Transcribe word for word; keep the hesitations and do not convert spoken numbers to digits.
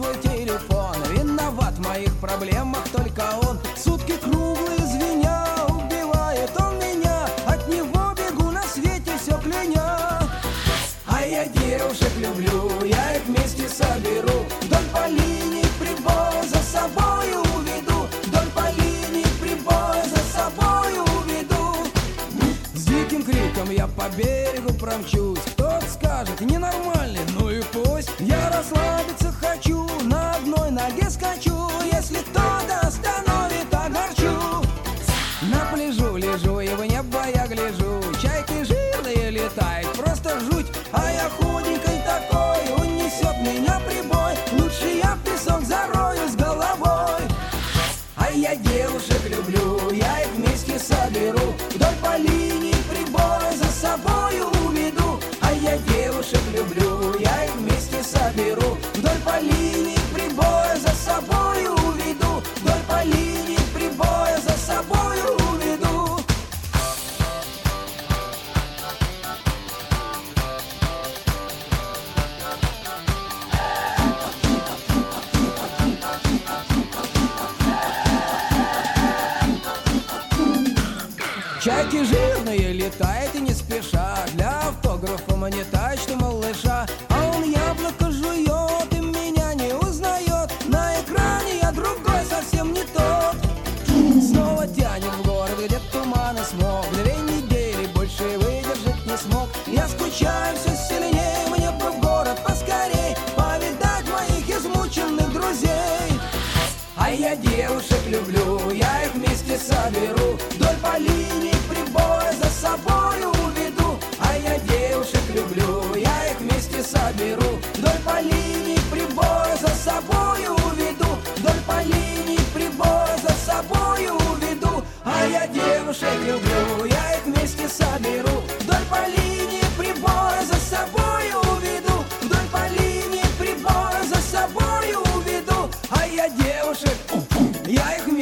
свой телефон. Виноват в моих проблемах только он. Сутки круглые звеня, убивает он меня. От него бегу на свете все кляня. А я девушек люблю, я их вместе соберу. Вдоль по линии прибоя за собою уведу. Вдоль по линии прибоя за собою уведу. С диким криком я по берегу промчусь. Кто-то скажет, ненормальный, ну и пусть. Я расслабиться хочу, на одной ноге скачу. Если кто-то остановит, огорчу. На пляжу лежу и в небо я гляжу. Чайки жирные летают, просто жуть. А я худенькой такой, унесет меня прибой. Лучше я в песок зарою с головой. А я девушек люблю, я их вместе соберу. Вдоль по линии прибоя за собою уведу. А я девушек люблю, я их вместе соберу. Вдоль по линии прибоя за собою уведу. Вдоль по линии прибоя за собою уведу. Чайки жирные летает и не спеша. Для автографа мне тачку малыша. А он яблоко жует и меня не узнает. На экране я другой, совсем не тот. Снова тянет в город, где туман и смог. Две недели больше выдержать не смог. Я скучаю все сильнее, мне бы в город поскорей повидать моих измученных друзей. А я девушек люблю, я их вместе соберу. Вдоль по линии прибоя за собою уведу. А я девушек люблю, я их вместе соберу. Вдоль по линии прибоя за собою уведу. Вдоль по линии прибоя за собою уведу. А я девушек люблю, я их вместе соберу. Вдоль по линии прибоя за собою уведу. Вдоль по линии прибоя за собою уведу. А я девушек, я их вместе